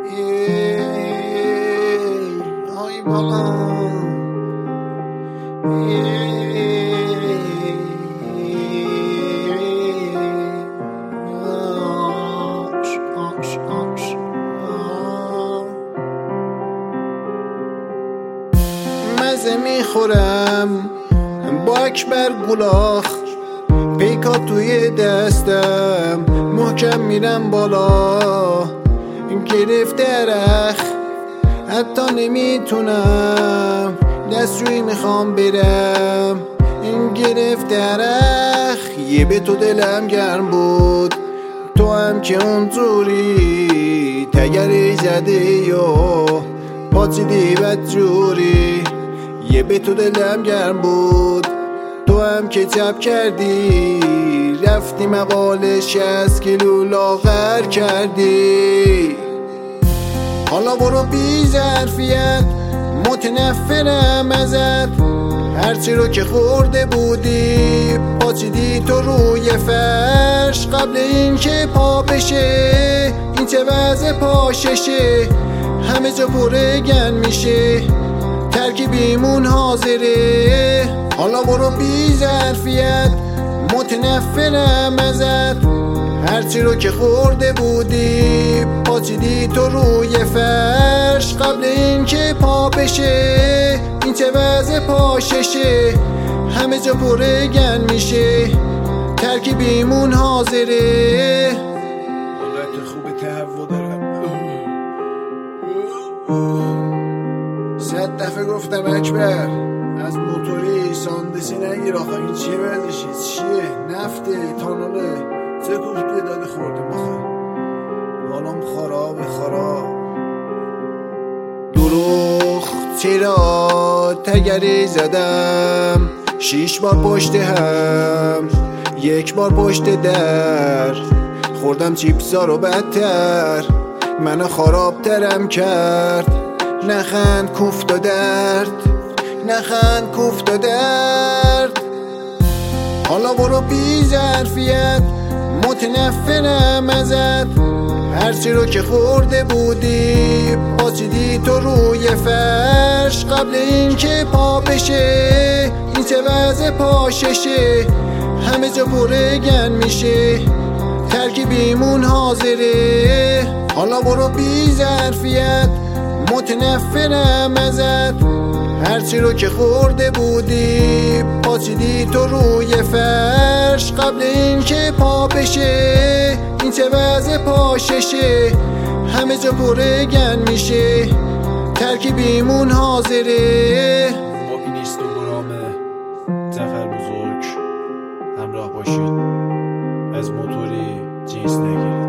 آی بالا مزه میخورم با اکبر گلاخ، پیکا توی دستم محکم میرم بالا، گرفت درخ حتی نمیتونم دستشویی میخوام برم، گرفت درخ یه به تو دلم گرم بود، تو هم که اونجوری تگری زده یا پاچیدی بدجوری، یه به تو دلم گرم بود، تو هم که چپ کردی رفتی مقاله 60 کیلو لاغر کردی. حالا برو بی ظرفیت متنفرم ازت، هرچی رو که خورده بودی پاچیدی تو روی فرش، قبل این که پا بشه این چه وضع پاششه، همه جا پرگن میشه ترکیبیمون حاضره. حالا برو بی ظرفیت متنفرم ازت، هرچی رو که خورده بودی پاچیدی تو روی فرش، قبل این که پا بشه این چه وضع پاششه، همه جا پرگن میشه ترکیبیمون حاضره. حالت خوب تهوع دارم، 100 دفعه گفتم اکبر از موتوری ساندسی نگیر، آخه این چیه بردشی چیه نفته تاناله چه کوفته داده خورده بخواه حالم خراب. دروخ چرا تگری زدم 6 بار پشت هم، 1 بار پشت در، خوردم چیپسا رو بدتر منو خرابترم کرد، نخند کوفت و درد، نخند کوفت و درد. حالا برو بی ظرفیت متنفرم ازت، هرچی رو که خورده بودی پاچیدی تو روی فرش، قبل این که پا بشه این چه وضع پاششه، همه جا پرگن میشه ترکیبیمون حاضره. حالا برو بی ظرفیت متنفرم ازت، هرچی رو که خورده بودی پاچیدی تو روی فرش، قبل این که پا بشه این چه وضع پاششه، همه جا پرگن میشه ترکیبیمون حاضره. با این اینستاگرام ظفر بزرگ همراه باشید، از موتوری جنس نگیرید.